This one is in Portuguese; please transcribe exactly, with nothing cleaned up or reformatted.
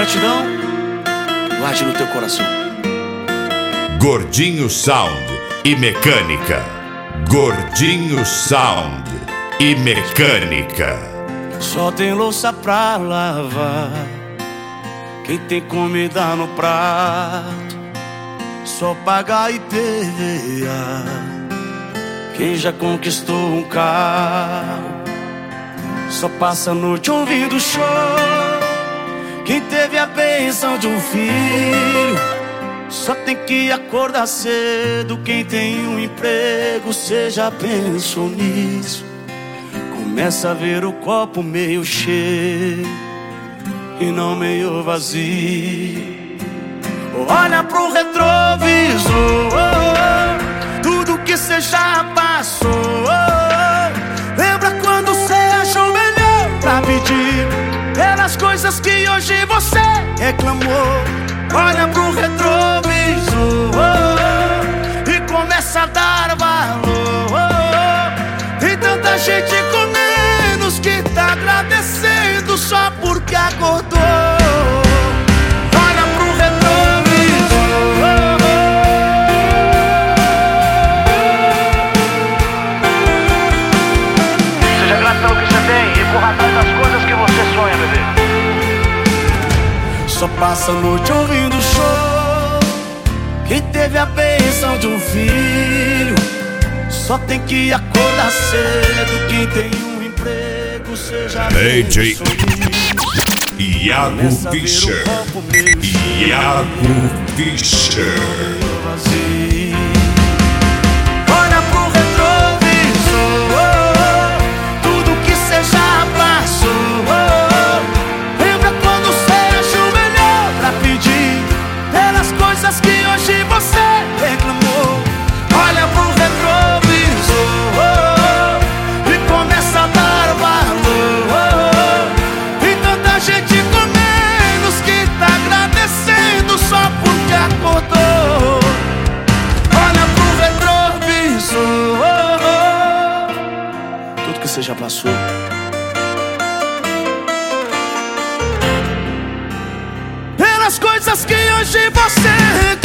gratidão, guarde no teu coração. Gordinho Sound e Mecânica. Gordinho Sound e Mecânica. Só tem louça pra lavar, quem tem comida no prato, só paga I P V A quem já conquistou um carro, só passa a noite ouvindo show, quem teve a bênção de um filho, só tem que acordar cedo, quem tem um emprego, cê já pensou nisso? Começa a ver o copo meio cheio e não meio vazio. Olha pro retrovisor, tudo que cê já passou. Lembra quando cê achou melhor pra pedir pelas coisas que hoje você reclamou. Olha pro retrovisor e começa a dar valor. Tem tanta gente com menos que tá agradecendo só porque acordou. Olha pro retrovisor. Seja grato pelo que você tem e corra atrás das coisas que você sonha, bebê. Só passa a noite ouvindo show, quem teve a bênção de um filho, só tem que acordar cedo, quem tem um emprego, seja D J Iago Fischer. Iago Fischer. Olha pro retrovisor, tudo que cê já passou. Lembra quando cê achou melhor pra pedir pelas coisas que hoje você reclamou. Olha pro retrovisor e começa a dar valor. Tem tanta gente com menos que tá agradecendo só porque acordou. Olha pro retrovisor, tudo que você já passou. Pelas coisas que hoje você